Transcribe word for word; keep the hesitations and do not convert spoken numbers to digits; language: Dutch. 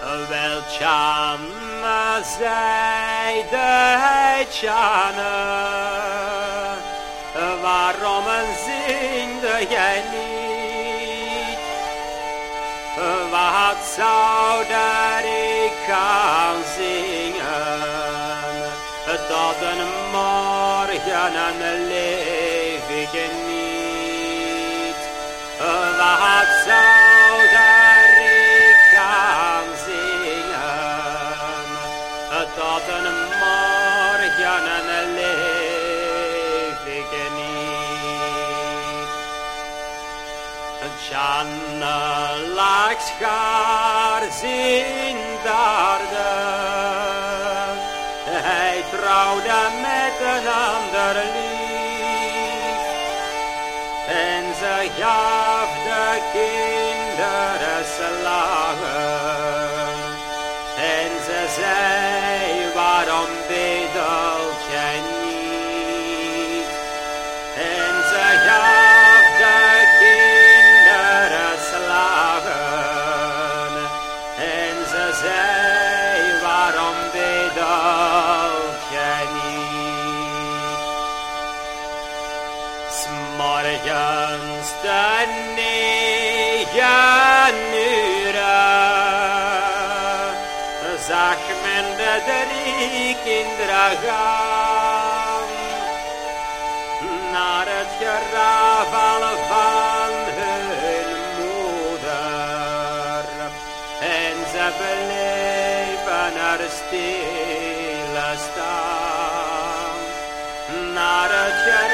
Wel Tjanne, zeide hij Tjanne, waarom zingde jij niet? Wat zou daar ik aan zingen? Tot een morgen en leef ik niet. Wat zou daar ik aan zingen? Tot een morgen en leef ik niet. Tjanne lag schaars in de aarde. Hij trouwde met een ander lief. En ze gaf de kinderen slagen. En ze zei, waarom bedelt jij niet? En ze gaf de kinderen slagen. En ze zei, waarom bedelt jij niet? 'S morgens de negen uren zag men de drie kinderen gaan naar het graf van hun moeder. En ze bleven er stilstaan naar het graf